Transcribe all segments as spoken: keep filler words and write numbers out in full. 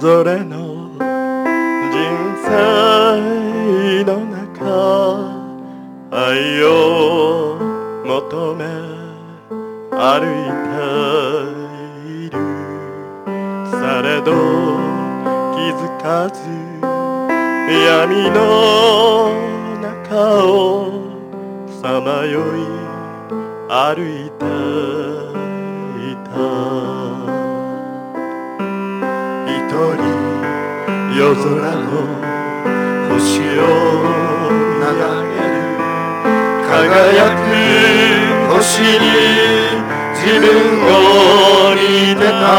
ぞれの人生の中、愛を求め歩いている。されど気づかず闇の中をさまよい歩いていた。一人夜空の星を眺める。輝く星に自分を似てた。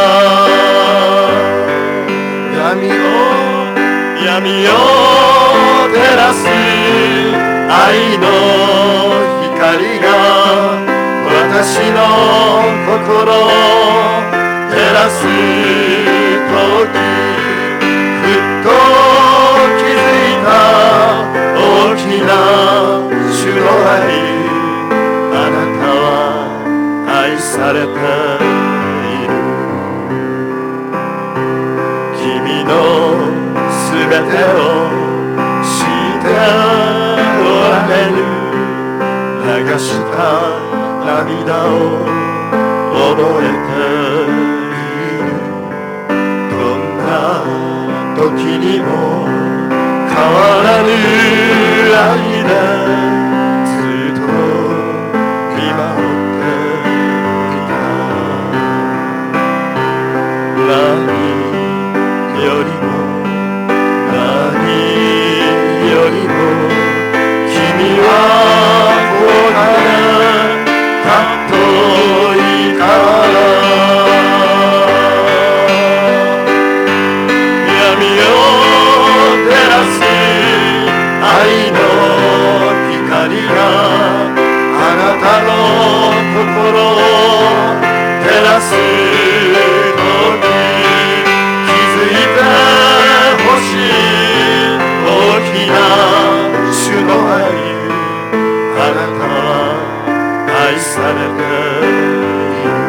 闇を闇を照らす愛の光が私の心を照らす時、ふっと気づいた大きな主の愛。あなたは愛されている。君のすべてを知っておられる。流した涙を覚えている。どんな時にも変わらぬ愛でずっと見守っていた。何よりも何よりも君は遠く尊いから。闇を照らす愛の光があなたの心を照らす時、気づいてほしい大きな主の愛。あなたは愛されている。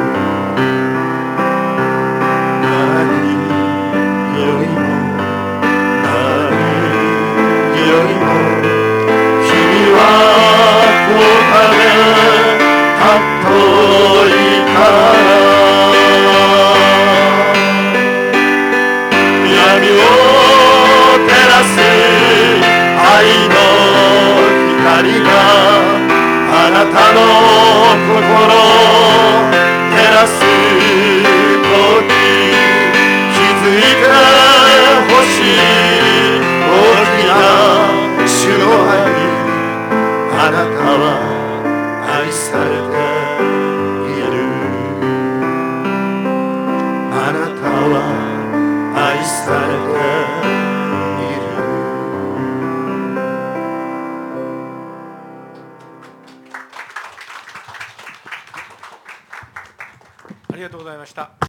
何よりも何よりも君は高価で尊いから。闇を照らす愛の光があなたの心を照らす時、気づいてほしい大きな主の愛。あなたは愛されている。あなたは愛されている。 ありがとうございました。